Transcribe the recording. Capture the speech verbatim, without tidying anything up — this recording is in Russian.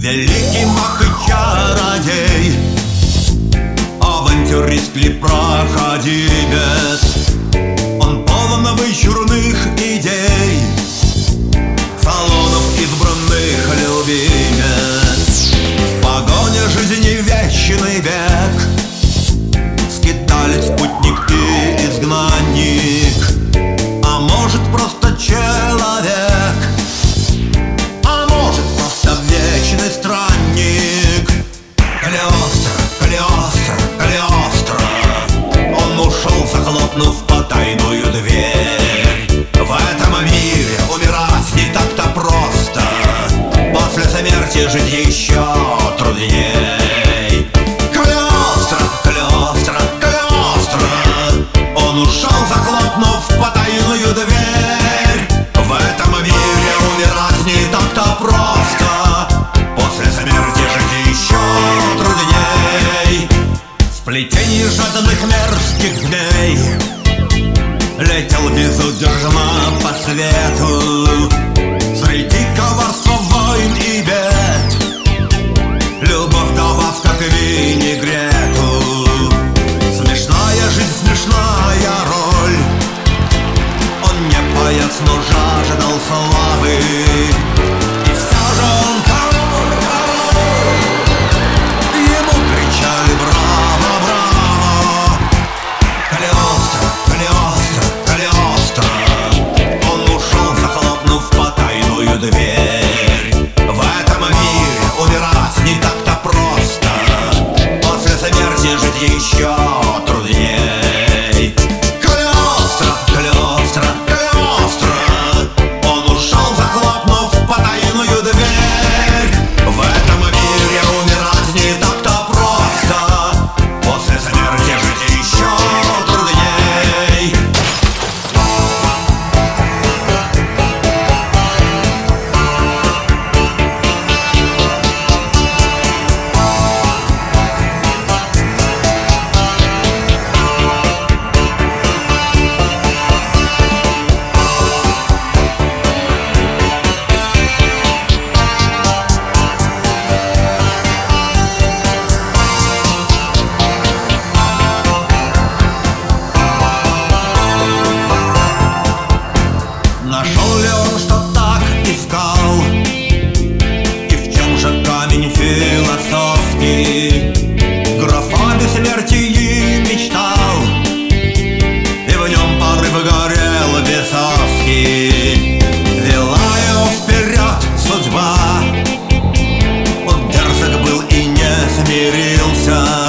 Великий маг и чародей, авантюрист ли проходимец, он полон вычурных идей, салонов избранных любимец. В погоне жизни вечный век, скиталец, путник и изгнанник, а может просто человек, а может просто вечный странник. Калиостро, Калиостро, Калиостро, он ушел, захлопнув потайную дверь. В этом мире умирать не так-то просто, после смерти жить еще трудней. Калиостро, Калиостро, Калиостро, он ушел, захлопнув потайную дверь. В этом мире умирать не так-то просто, после смерти жить еще трудней. В плетении жадных мерзких змей летел безудержно по свету, среди коварства, войн и бед, любовь добавка к винегрету. Смешная жизнь, смешная роль, он не поэт, но жаждал славы, и все же он король, король. Ему кричали браво, браво. Калиостро, Калиостро, Калиостро, он ушел, захлопнув потайную дверь. В этом мире умирать не так-то просто, после смерти жить еще трудней. Калиостро, Калиостро, Калиостро, он ушел, захлопнув потайную дверь. В этом мире умирать не так-то просто, после смерти жить еще трудней. Нашел ли он, что так искал, и в чем же камень философский? Графа бессмертии мечтал, и в нем порыв горел бесовский. Вела его вперед судьба, он дерзок был и не смирился.